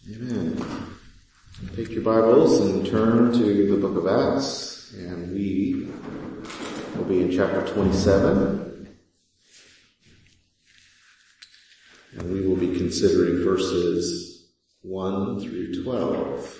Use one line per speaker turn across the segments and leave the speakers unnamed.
Amen. Take your Bibles and turn to the book of Acts, and we will be in chapter 27. And we will be considering verses 1 through 12.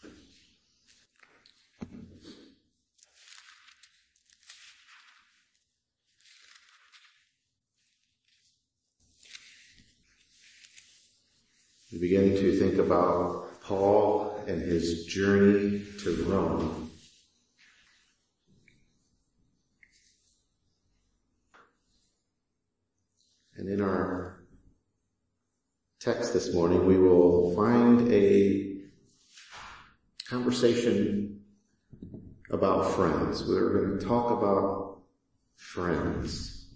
We begin to think about Paul and his journey to Rome. And in our text this morning, we will find a conversation about friends. We're going to talk about friends.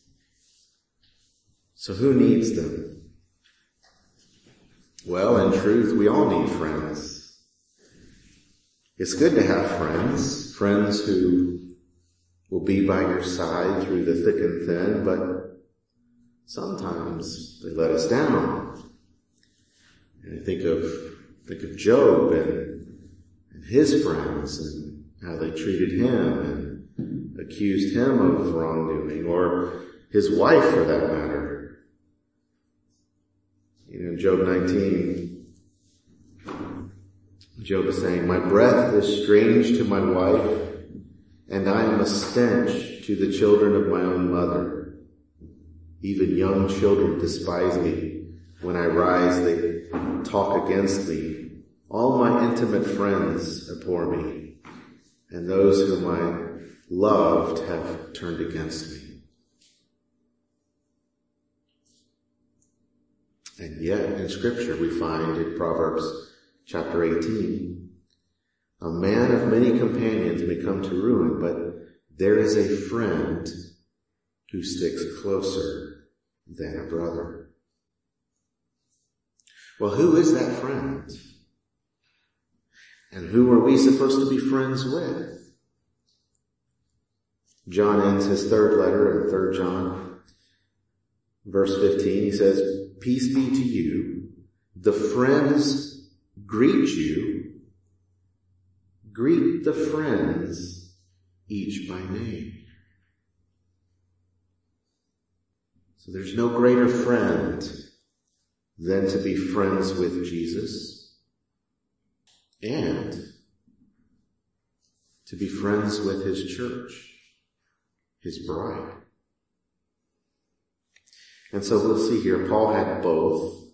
So who needs them? Well, in truth, we all need friends. It's good to have friends who will be by your side through the thick and thin, but sometimes they let us down. And I think of Job and his friends and how they treated him and accused him of wrongdoing, or his wife for that matter. In Job 19, Job is saying, "My breath is strange to my wife, and I am a stench to the children of my own mother. Even young children despise me. When I rise, they talk against me. All my intimate friends abhor me, and those whom I loved have turned against me." And yet, in Scripture, we find in Proverbs chapter 18, a man of many companions may come to ruin, but there is a friend who sticks closer than a brother. Well, who is that friend? And who are we supposed to be friends with? John ends his third letter in 3 John, verse 15. He says, "Peace be to you. The friends greet you. Greet the friends, each by name." So there's no greater friend than to be friends with Jesus and to be friends with his church, his bride. And so we'll see here, Paul had both.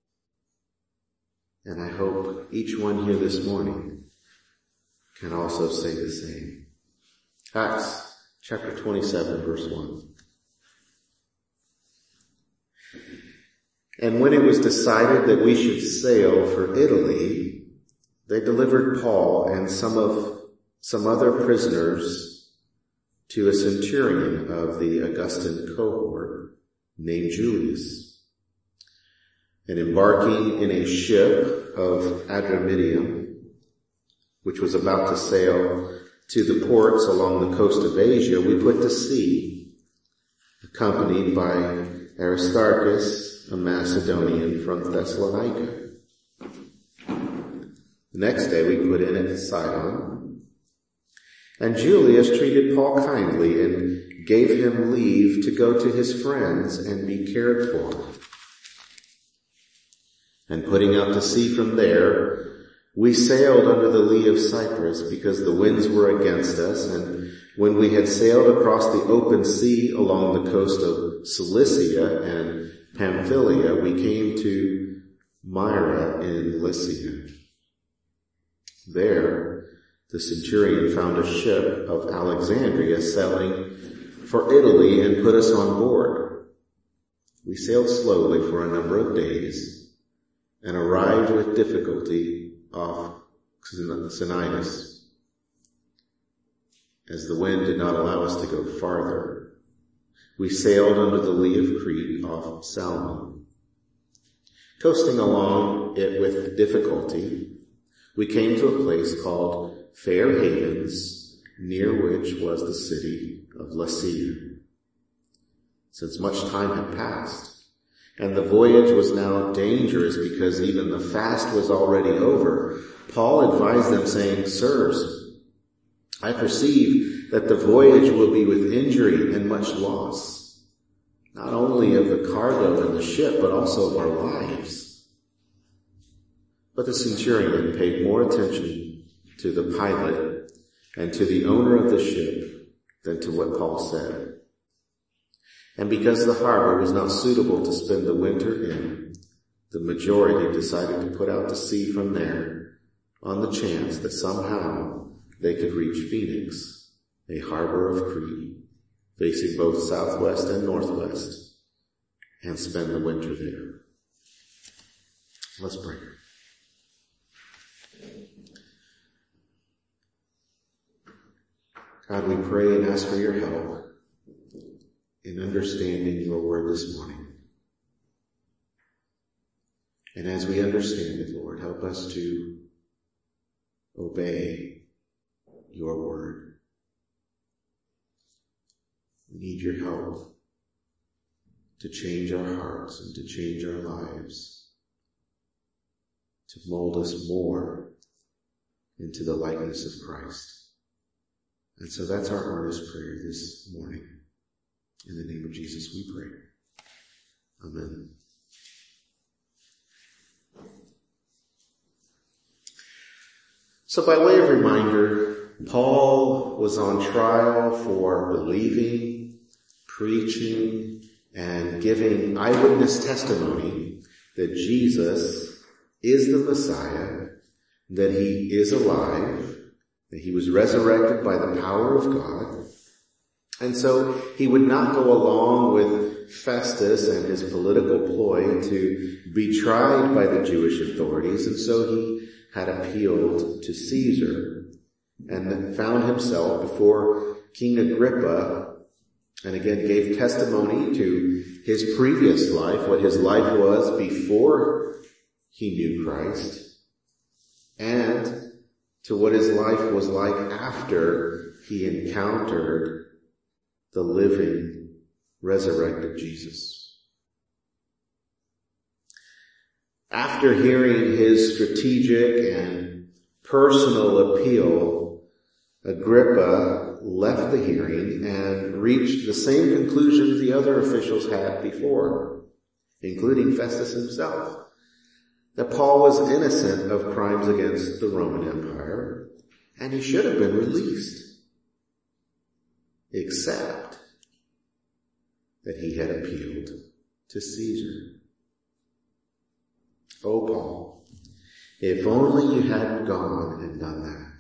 And I hope each one here this morning can also say the same. Acts chapter 27, verse 1. "And when it was decided that we should sail for Italy, they delivered Paul and some other prisoners to a centurion of the Augustan cohort, named Julius. And embarking in a ship of Adramyttium, which was about to sail to the ports along the coast of Asia, we put to sea, accompanied by Aristarchus, a Macedonian from Thessalonica. The next day we put in at Sidon, and Julius treated Paul kindly and gave him leave to go to his friends and be cared for. And putting out to sea from there, we sailed under the lee of Cyprus because the winds were against us. And when we had sailed across the open sea along the coast of Cilicia and Pamphylia, we came to Myra in Lycia. There, the centurion found a ship of Alexandria sailing for Italy and put us on board. We sailed slowly for a number of days and arrived with difficulty off Cnidus, as the wind did not allow us to go farther. We sailed under the lee of Crete off Salmon. Coasting along it with difficulty, we came to a place called Fair Havens, near which was the city of Lasea. Since much time had passed, and the voyage was now dangerous because even the fast was already over, Paul advised them, saying, "Sirs, I perceive that the voyage will be with injury and much loss, not only of the cargo and the ship, but also of our lives." But the centurion paid more attention to the pilot and to the owner of the ship than to what Paul said. And because the harbor was not suitable to spend the winter in, the majority decided to put out to sea from there on the chance that somehow they could reach Phoenix, a harbor of Crete, facing both southwest and northwest, and spend the winter there. Let's pray. God, we pray and ask for your help in understanding your word this morning. And as we understand it, Lord, help us to obey your word. We need your help to change our hearts and to change our lives, to mold us more into the likeness of Christ. And so that's our earnest prayer this morning. In the name of Jesus we pray. Amen. So by way of reminder, Paul was on trial for believing, preaching, and giving eyewitness testimony that Jesus is the Messiah, that he is alive, that he was resurrected by the power of God. And so he would not go along with Festus and his political ploy to be tried by the Jewish authorities. And so he had appealed to Caesar and found himself before King Agrippa, and again gave testimony to his previous life, what his life was before he knew Christ, and to what his life was like after he encountered the living, resurrected Jesus. After hearing his strategic and personal appeal, Agrippa left the hearing and reached the same conclusions the other officials had before, including Festus himself, that Paul was innocent of crimes against the Roman Empire, and he should have been released, except that he had appealed to Caesar. Oh, Paul, if only you hadn't gone and done that.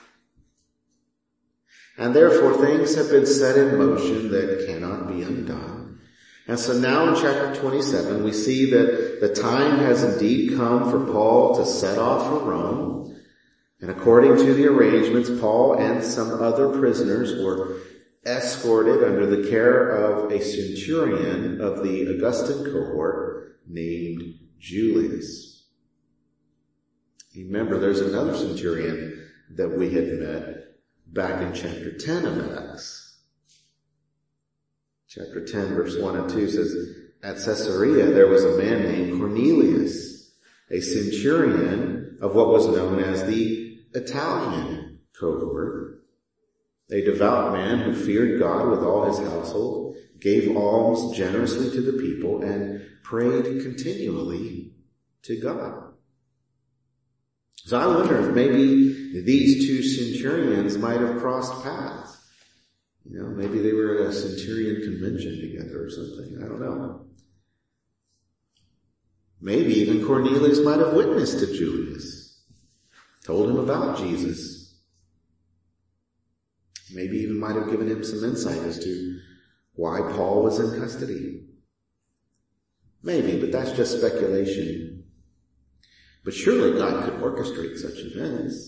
And therefore things have been set in motion that cannot be undone. And so now in chapter 27, we see that the time has indeed come for Paul to set off for Rome. And according to the arrangements, Paul and some other prisoners were escorted under the care of a centurion of the Augustan cohort named Julius. Remember, there's another centurion that we had met back in chapter 10 of Acts. Chapter 10, verse 1 and 2 says, "At Caesarea there was a man named Cornelius, a centurion of what was known as the Italian cohort, a devout man who feared God with all his household, gave alms generously to the people, and prayed continually to God." So I wonder if maybe these two centurions might have crossed paths. You know, maybe they were at a centurion convention together or something. I don't know. Maybe even Cornelius might have witnessed to Julius, told him about Jesus. Maybe even might have given him some insight as to why Paul was in custody. Maybe, but that's just speculation. But surely God could orchestrate such events.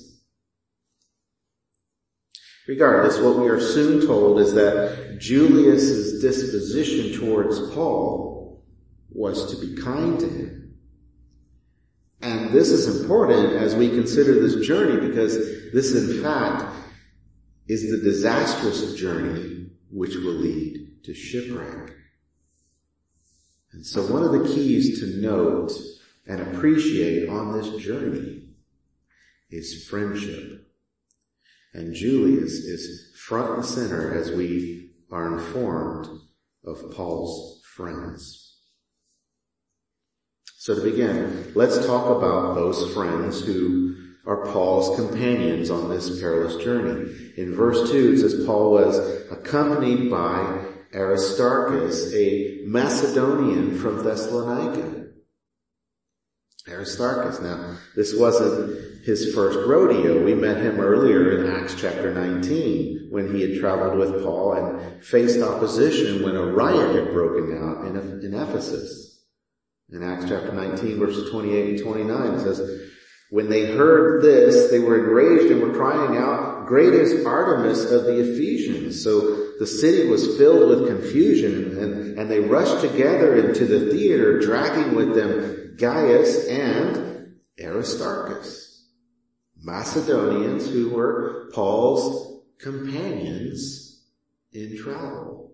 Regardless, what we are soon told is that Julius's disposition towards Paul was to be kind to him. And this is important as we consider this journey, because this, in fact, is the disastrous journey which will lead to shipwreck. And so one of the keys to note and appreciate on this journey is friendship. And Julius is front and center as we are informed of Paul's friends. So to begin, let's talk about those friends who are Paul's companions on this perilous journey. In verse 2, it says Paul was accompanied by Aristarchus, a Macedonian from Thessalonica. Aristarchus. Now, this wasn't his first rodeo. We met him earlier in Acts chapter 19 when he had traveled with Paul and faced opposition when a riot had broken out in Ephesus. In Acts chapter 19 verses 28 and 29 it says, when they heard this, they were enraged and were crying out, "Great is Artemis of the Ephesians." So the city was filled with confusion and they rushed together into the theater, dragging with them Gaius and Aristarchus, Macedonians who were Paul's companions in travel.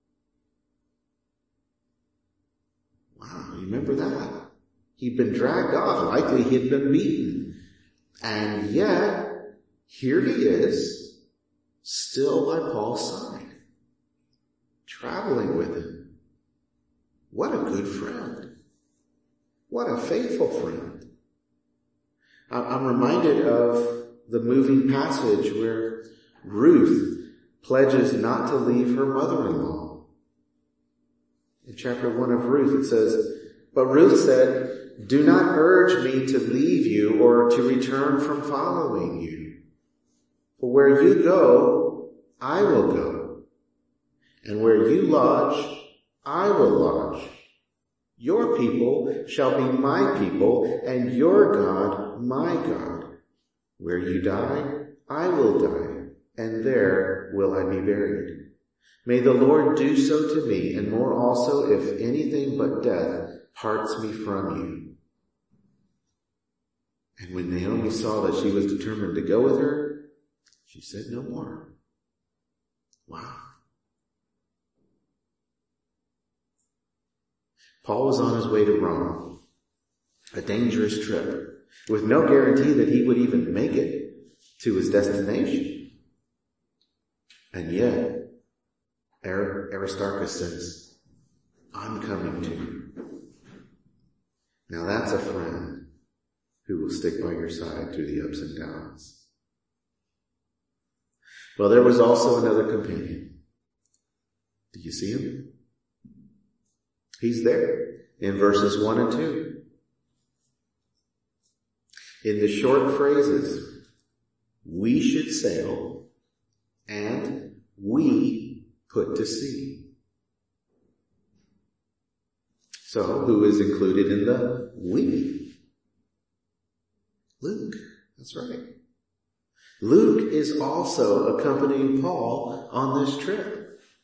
Wow, you remember that? He'd been dragged off, likely he'd been beaten. And yet, here he is, still by Paul's side, traveling with him. What a good friend. What a faithful friend. I'm reminded of the moving passage where Ruth pledges not to leave her mother-in-law. In chapter 1 of Ruth, it says, "But Ruth said, 'Do not urge me to leave you or to return from following you. For where you go, I will go. And where you lodge, I will lodge. Your people shall be my people, and your God my God. Where you die, I will die, and there will I be buried. May the Lord do so to me, and more also, if anything but death parts me from you.'" And when Naomi saw that she was determined to go with her, she said no more. Wow. Paul was on his way to Rome, a dangerous trip, with no guarantee that he would even make it to his destination. And yet, Aristarchus says, "I'm coming to you." Now that's a friend who will stick by your side through the ups and downs. Well, there was also another companion. Do you see him? He's there in verses 1 and 2. In the short phrases, "we should sail" and "we put to sea." So, who is included in the "we"? Luke. That's right. Luke is also accompanying Paul on this trip.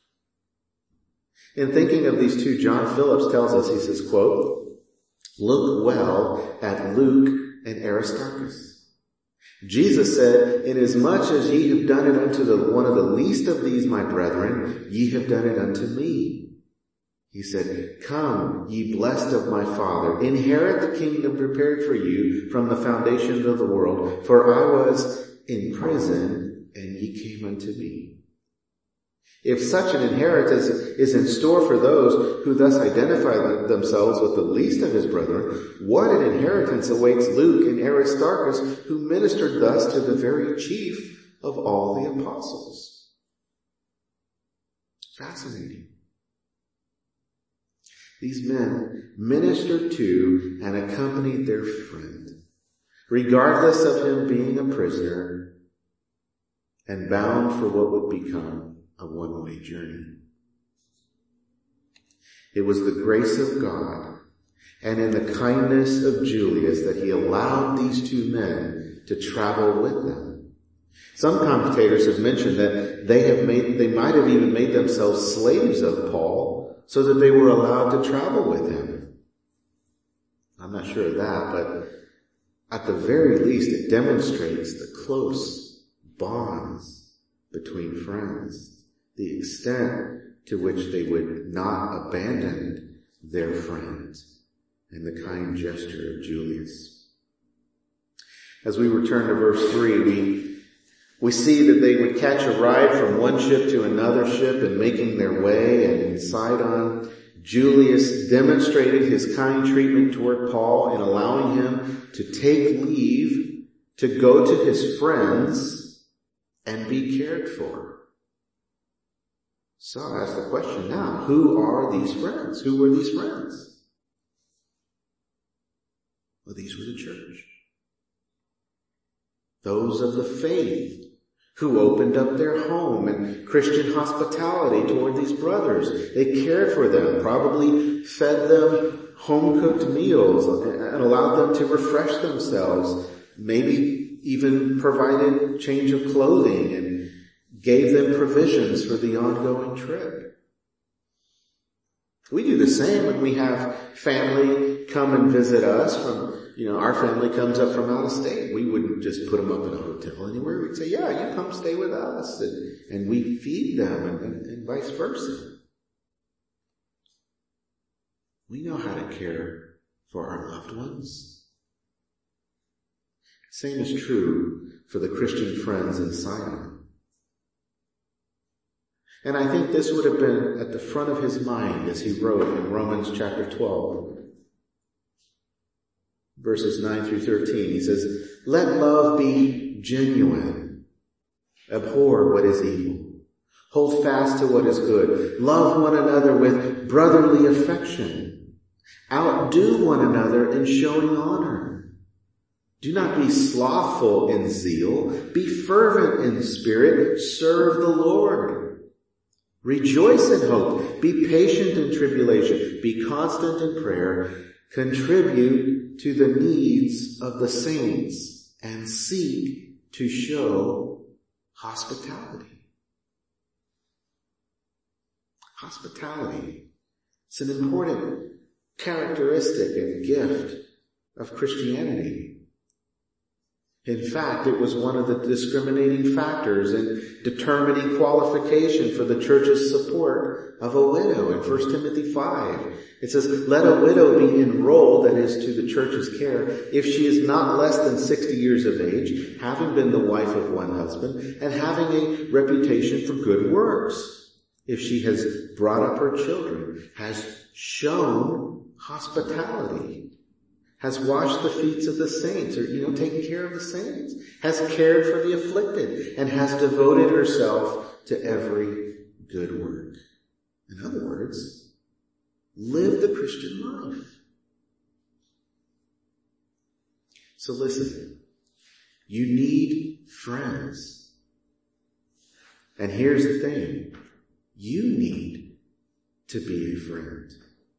In thinking of these two, John Phillips tells us, he says, quote, "Look well at Luke and Aristarchus. Jesus said, 'Inasmuch as ye have done it unto one of the least of these my brethren, ye have done it unto me.' He said, 'Come, ye blessed of my Father, inherit the kingdom prepared for you from the foundation of the world. For I was in prison, and ye came unto me.'" If such an inheritance is in store for those who thus identify themselves with the least of his brethren, what an inheritance awaits Luke and Aristarchus, who ministered thus to the very chief of all the apostles. Fascinating. These men ministered to and accompanied their friend, regardless of him being a prisoner and bound for what would become a one-way journey. It was the grace of God and in the kindness of Julius that he allowed these two men to travel with them. Some commentators have mentioned that they might have even made themselves slaves of Paul so that they were allowed to travel with him. I'm not sure of that, but at the very least it demonstrates the close bonds between friends, the extent to which they would not abandon their friend, and the kind gesture of Julius. As we return to verse 3, we see that they would catch a ride from one ship to another ship and making their way, and in Sidon, Julius demonstrated his kind treatment toward Paul in allowing him to take leave to go to his friends and be cared for. So I ask the question now, who are these friends? Who were these friends? Well, these were the church. Those of the faith who opened up their home and Christian hospitality toward these brothers. They cared for them, probably fed them home-cooked meals and allowed them to refresh themselves, maybe even provided change of clothing and gave them provisions for the ongoing trip. We do the same when we have family come and visit us from, our family comes up from out of state. We wouldn't just put them up in a hotel anywhere. We'd say, yeah, you come stay with us. And we feed them and vice versa. We know how to care for our loved ones. Same is true for the Christian friends in Sidon. And I think this would have been at the front of his mind as he wrote in Romans chapter 12, verses 9 through 13. He says, let love be genuine. Abhor what is evil. Hold fast to what is good. Love one another with brotherly affection. Outdo one another in showing honor. Do not be slothful in zeal. Be fervent in spirit. Serve the Lord. Rejoice in hope. Be patient in tribulation. Be constant in prayer. Contribute to the needs of the saints and seek to show hospitality. Hospitality. It's an important characteristic and gift of Christianity. In fact, it was one of the discriminating factors in determining qualification for the church's support of a widow in 1 Timothy 5. It says, let a widow be enrolled, that is, to the church's care, if she is not less than 60 years of age, having been the wife of one husband, and having a reputation for good works. If she has brought up her children, has shown hospitality, has washed the feet of the saints, or, taken care of the saints, has cared for the afflicted, and has devoted herself to every good work. In other words, live the Christian life. So listen, you need friends. And here's the thing, you need to be a friend.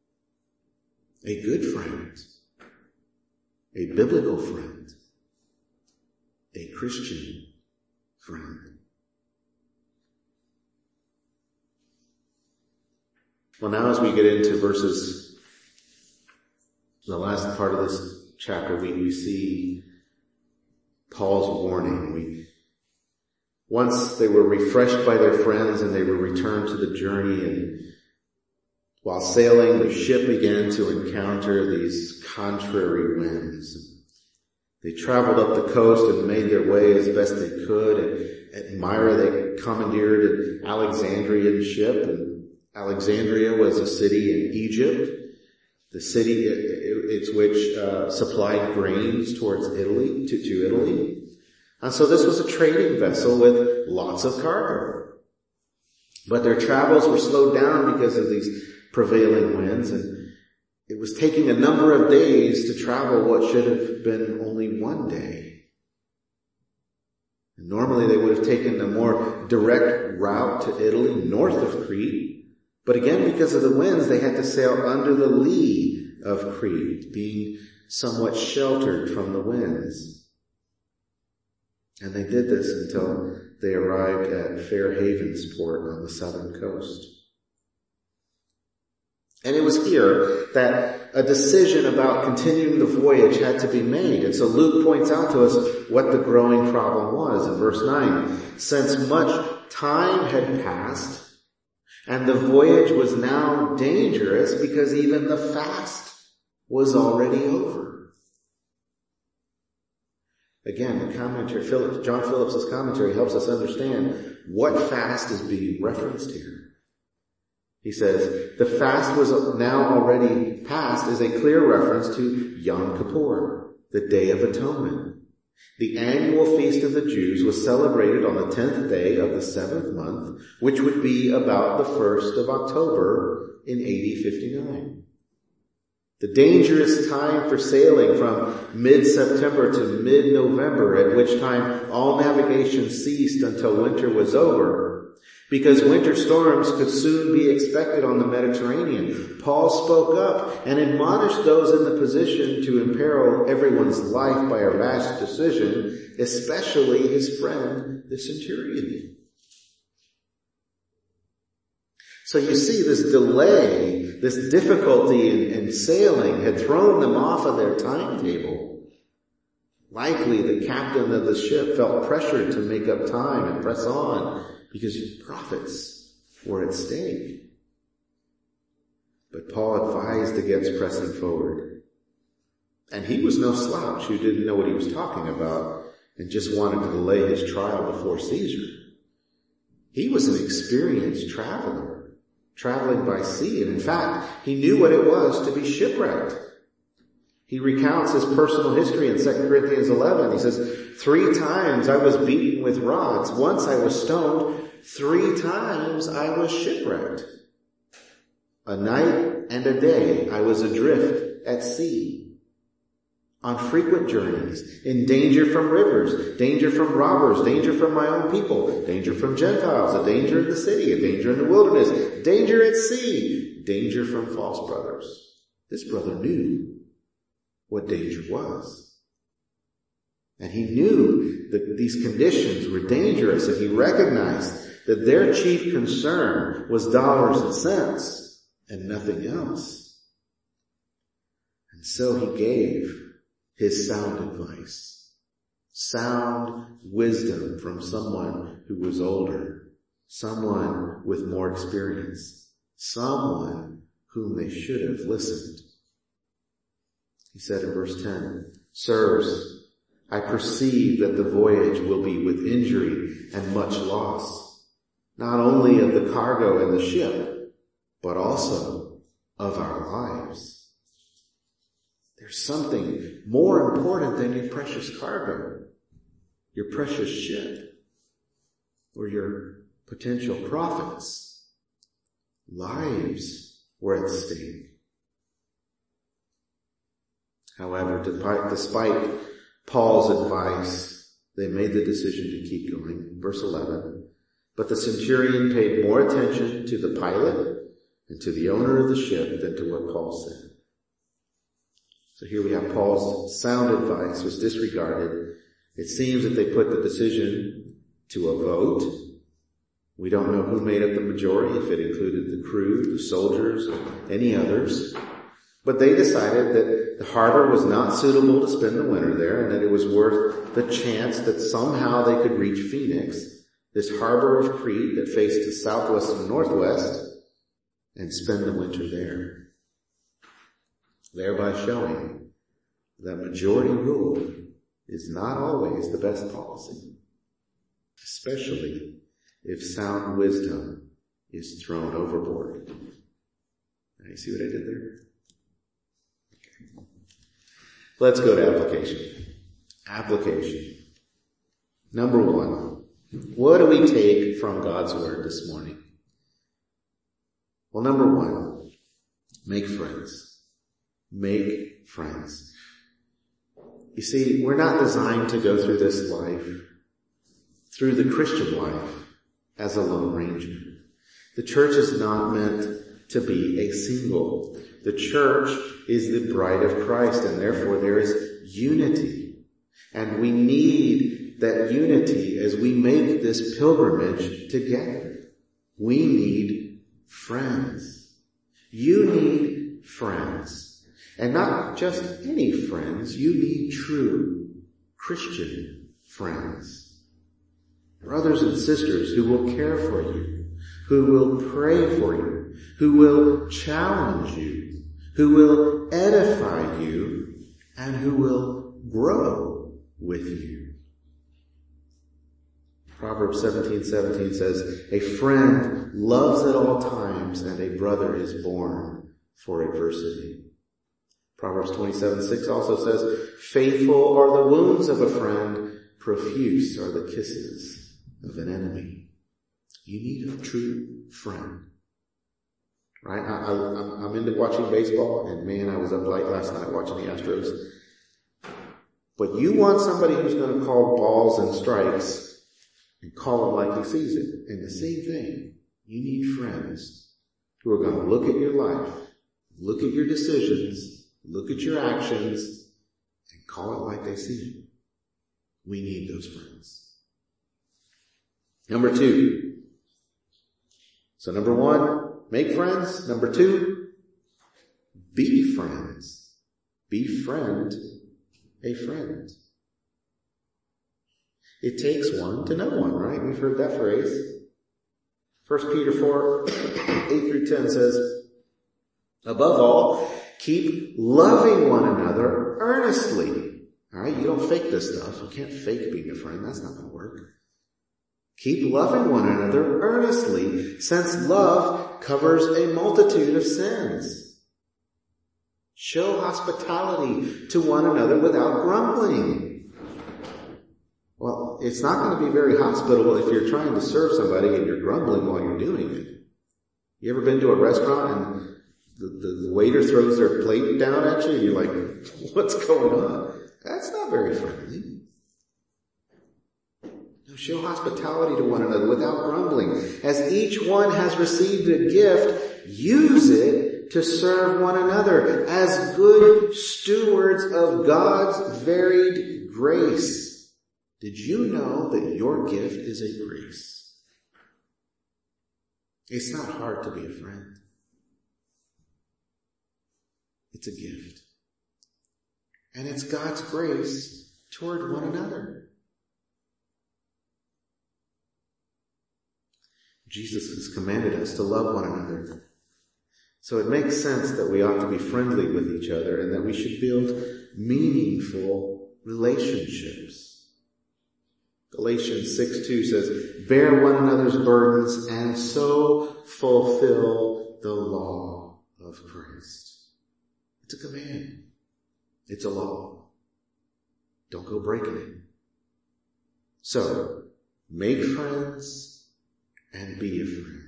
A good friend. A biblical friend, a Christian friend. Well, now as we get into the last part of this chapter, we see Paul's warning. Once they were refreshed by their friends and they were returned to the journey, and while sailing, the ship began to encounter these contrary winds. They traveled up the coast and made their way as best they could. And at Myra, they commandeered an Alexandrian ship. And Alexandria was a city in Egypt. The city, it's which supplied grains towards Italy, to Italy. And so this was a trading vessel with lots of cargo. But their travels were slowed down because of these prevailing winds, and it was taking a number of days to travel what should have been only one day. And normally they would have taken a more direct route to Italy, north of Crete, but again, because of the winds, they had to sail under the lee of Crete, being somewhat sheltered from the winds. And they did this until they arrived at Fair Havens port on the southern coast. And it was here that a decision about continuing the voyage had to be made. And so Luke points out to us what the growing problem was in verse 9. Since much time had passed And the voyage was now dangerous because even the fast was already over. Again, the commentary, John Phillips' commentary helps us understand what fast is being referenced here. He says, the fast was now already past is a clear reference to Yom Kippur, the Day of Atonement. The annual feast of the Jews was celebrated on the 10th day of the 7th month, which would be about the 1st of October in AD 59. The dangerous time for sailing from mid-September to mid-November, at which time all navigation ceased until winter was over, because winter storms could soon be expected on the Mediterranean. Paul spoke up and admonished those in the position to imperil everyone's life by a rash decision, especially his friend, the centurion. So you see, this delay, this difficulty in sailing had thrown them off of their timetable. Likely the captain of the ship felt pressured to make up time and press on because profits were at stake. But Paul advised against pressing forward. And he was no slouch who didn't know what he was talking about and just wanted to delay his trial before Caesar. He was an experienced traveler, traveling by sea, and in fact, he knew what it was to be shipwrecked. He recounts his personal history in 2 Corinthians 11. He says, 3 times I was beaten with rods. Once I was stoned. 3 times I was shipwrecked. A night and a day I was adrift at sea. On frequent journeys, in danger from rivers, danger from robbers, danger from my own people, danger from Gentiles, a danger in the city, a danger in the wilderness, danger at sea, danger from false brothers. This brother knew what danger was. And he knew that these conditions were dangerous, and he recognized that their chief concern was dollars and cents and nothing else. And so he gave his sound advice, sound wisdom from someone who was older, someone with more experience, someone whom they should have listened. He said in verse 10, Sirs, I perceive that the voyage will be with injury and much loss, not only of the cargo and the ship, but also of our lives. There's something more important than your precious cargo, your precious ship, or your potential profits. Lives were at stake. However, despite Paul's advice, they made the decision to keep going. Verse 11, but the centurion paid more attention to the pilot and to the owner of the ship than to what Paul said. So here we have Paul's sound advice was disregarded. It seems that they put the decision to a vote. We don't know who made up the majority, if it included the crew, the soldiers, any others. But they decided that the harbor was not suitable to spend the winter there, and that it was worth the chance that somehow they could reach Phoenix, this harbor of Crete that faced to southwest and northwest, and spend the winter there. Thereby showing that majority rule is not always the best policy, especially if sound wisdom is thrown overboard. Now you see what I did there? Let's go to application. Application. Number 1, what do we take from God's Word this morning? Well, number 1, make friends. Make friends. You see, we're not designed to go through this life, through the Christian life, as a lone ranger. The church is not meant to be a single. The church is the bride of Christ, and therefore there is unity. And we need that unity as we make this pilgrimage together. We need friends. You need friends. And not just any friends, you need true Christian friends. Brothers and sisters who will care for you, who will pray for you, who will challenge you, who will edify you, and who will grow with you. Proverbs 17:17 says, a friend loves at all times, and a brother is born for adversity. Proverbs 27:6 also says, faithful are the wounds of a friend, profuse are the kisses of an enemy. You need a true friend. Right? I'm into watching baseball, and man, I was up late last night watching the Astros. But you want somebody who's going to call balls and strikes and call it like he sees it. And the same thing, you need friends who are going to look at your life, look at your decisions, look at your actions, and call it like they see it. We need those friends. Number 2. So number 1, make friends. Number 2, be friends. Befriend a friend. It takes one to know one, right? We've heard that phrase. 1 Peter 4:8-10 says, above all, keep loving one another earnestly. All right, you don't fake this stuff. You can't fake being a friend. That's not going to work. Keep loving one another earnestly, since love covers a multitude of sins. Show hospitality to one another without grumbling. Well, it's not going to be very hospitable if you're trying to serve somebody and you're grumbling while you're doing it. You ever been to a restaurant and the waiter throws their plate down at you and you're like, what's going on? That's not very friendly. No, show hospitality to one another without grumbling. As each one has received a gift, use it to serve one another as good stewards of God's varied grace. Did you know that your gift is a grace? It's not hard to be a friend. It's a gift. And it's God's grace toward one another. Jesus has commanded us to love one another. So it makes sense that we ought to be friendly with each other and that we should build meaningful relationships. Galatians 6:2 says, bear one another's burdens and so fulfill the law of Christ. It's a command. It's a law. Don't go breaking it. So, make friends and be a friend.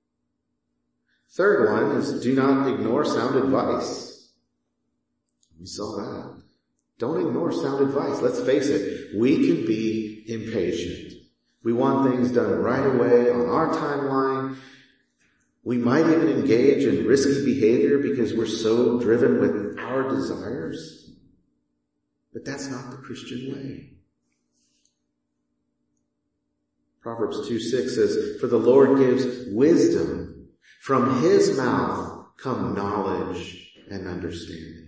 Third one is do not ignore sound advice. We saw that. Don't ignore sound advice. Let's face it, we can be impatient. We want things done right away on our timeline. We might even engage in risky behavior because we're so driven with our desires. But that's not the Christian way. Proverbs 2:6 says, for the Lord gives wisdom. From his mouth come knowledge and understanding.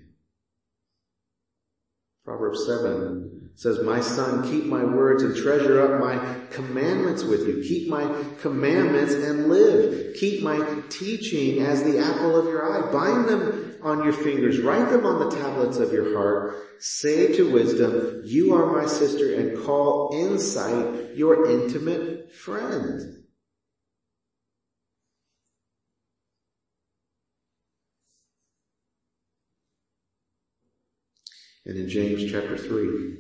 Proverbs 7 says, my son, keep my words and treasure up my commandments with you. Keep my commandments and live. Keep my teaching as the apple of your eye. Bind them on your fingers. Write them on the tablets of your heart. Say to wisdom, you are my sister, and call insight your intimate friend. And in James chapter 3,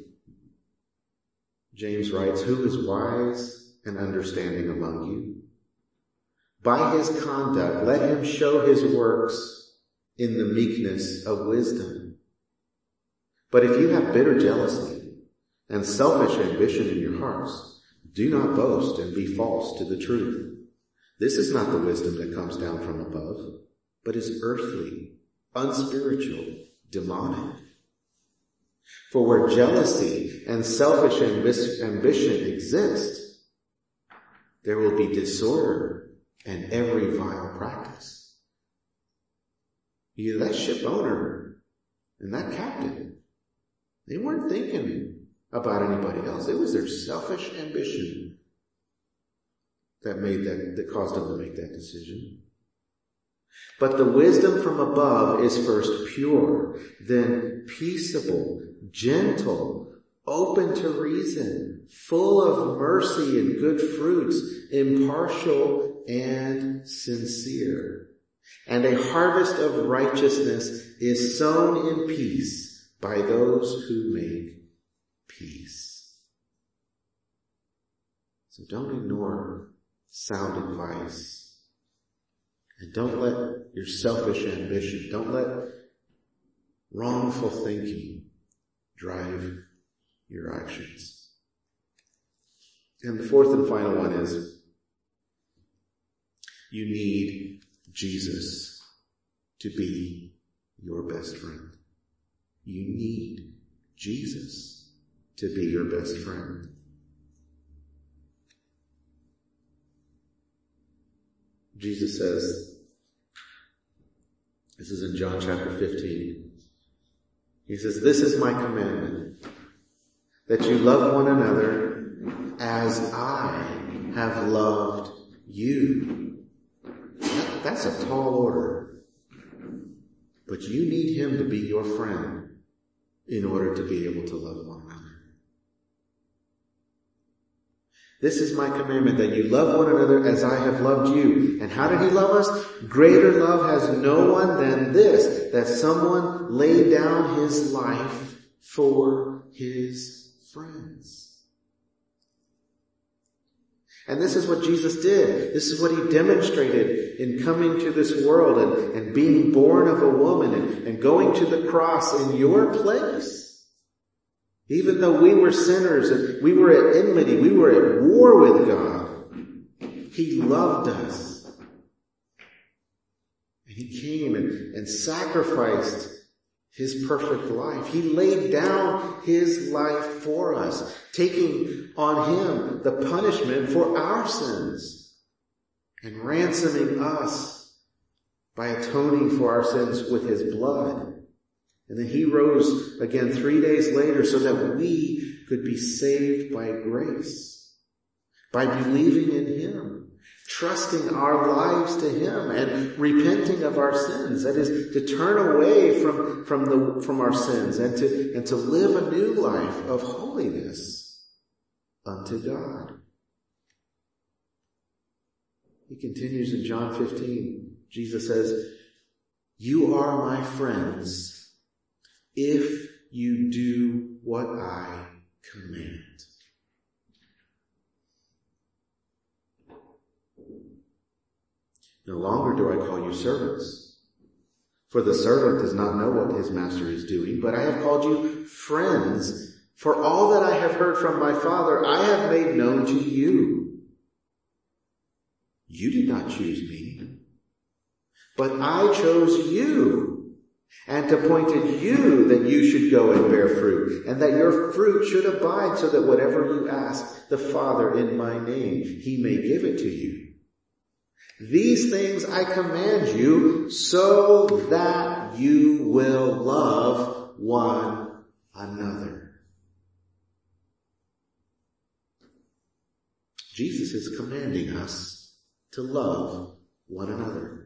James writes, who is wise and understanding among you? By his conduct, let him show his works in the meekness of wisdom. But if you have bitter jealousy and selfish ambition in your hearts, do not boast and be false to the truth. This is not the wisdom that comes down from above, but is earthly, unspiritual, demonic. For where jealousy and selfish ambition exist, there will be disorder and every vile practice. That ship owner and that captain, they weren't thinking about anybody else. It was their selfish ambition that caused him to make that decision. But the wisdom from above is first pure, then peaceable, gentle, open to reason, full of mercy and good fruits, impartial and sincere. And a harvest of righteousness is sown in peace by those who make peace. So don't ignore sound advice. And don't let your selfish ambition, don't let wrongful thinking drive your actions. And the fourth and final one is, you need Jesus to be your best friend. You need Jesus to be your best friend. Jesus says, this is in John chapter 15. He says, this is my commandment, that you love one another as I have loved you. That's a tall order. But you need him to be your friend in order to be able to love one another. This is my commandment, that you love one another as I have loved you. And how did he love us? Greater love has no one than this, that someone laid down his life for his friends. And this is what Jesus did. This is what he demonstrated in coming to this world and being born of a woman and going to the cross in your place. Even though we were sinners and we were at enmity, we were at war with God, he loved us. And he came and sacrificed his perfect life. He laid down his life for us, taking on him the punishment for our sins and ransoming us by atoning for our sins with his blood. And then he rose again 3 days later so that we could be saved by grace, by believing in him, trusting our lives to him and repenting of our sins. That is to turn away from our sins and to live a new life of holiness unto God. He continues in John 15. Jesus says, you are my friends if you do what I command. No longer do I call you servants, for the servant does not know what his master is doing, but I have called you friends, for all that I have heard from my Father I have made known to you. You did not choose me, but I chose you and appointed you that you should go and bear fruit, and that your fruit should abide, so that whatever you ask the Father in my name, he may give it to you. These things I command you so that you will love one another. Jesus is commanding us to love one another.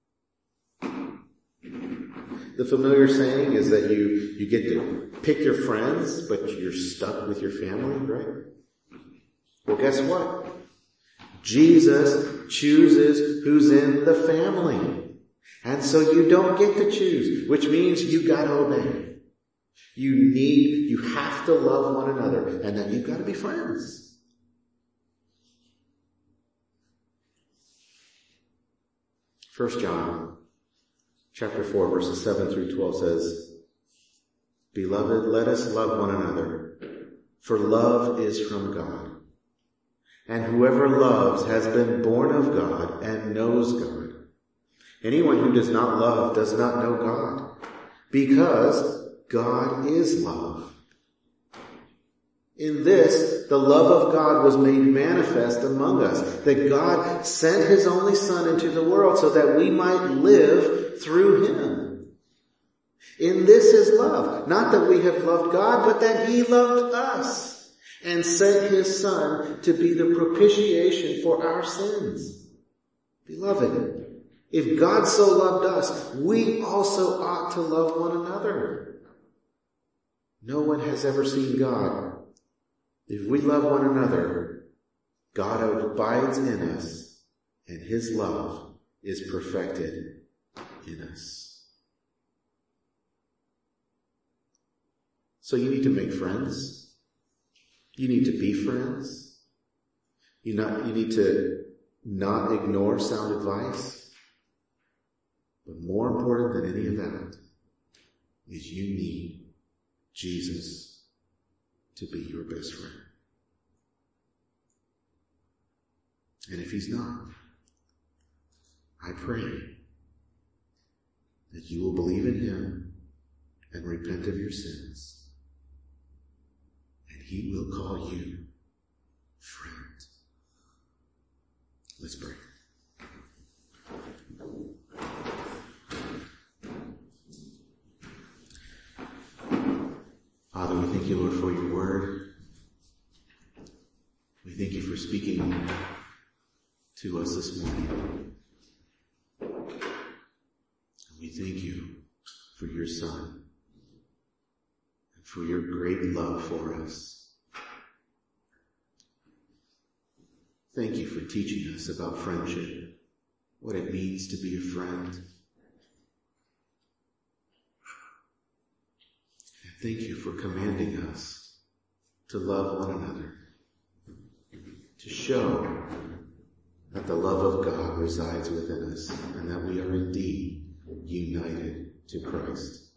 The familiar saying is that you get to pick your friends, but you're stuck with your family, right? Well, guess what? Jesus chooses who's in the family. And so you don't get to choose, which means you gotta obey. You have to love one another, and then you've got to be friends. First John chapter 4, verses 7 through 12 says, Beloved, let us love one another, for love is from God. And whoever loves has been born of God and knows God. Anyone who does not love does not know God, because God is love. In this, the love of God was made manifest among us, that God sent his only Son into the world so that we might live through him. In this is love, not that we have loved God, but that he loved us and sent his Son to be the propitiation for our sins. Beloved, if God so loved us, we also ought to love one another. No one has ever seen God. If we love one another, God abides in us, and his love is perfected in us. So you need to make friends. You need to be friends. You need to not ignore sound advice. But more important than any of that is you need Jesus to be your best friend. And if he's not, I pray that you will believe in him and repent of your sins. And he will call you friend. Let's pray. Father, we thank you, Lord, for your word. We thank you for speaking to us this morning. And we thank you for your Son and for your great love for us. Thank you for teaching us about friendship, what it means to be a friend. Thank you for commanding us to love one another, to show that the love of God resides within us and that we are indeed united to Christ.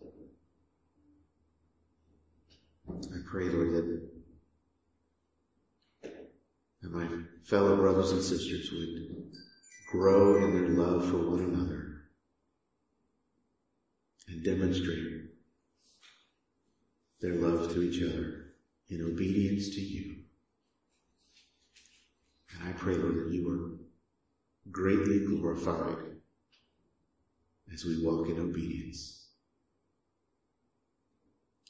I pray, Lord, that my fellow brothers and sisters would grow in their love for one another and demonstrate their love to each other in obedience to you. And I pray, Lord, that you are greatly glorified as we walk in obedience.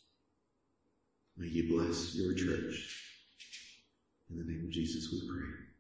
May you bless your church. In the name of Jesus we pray.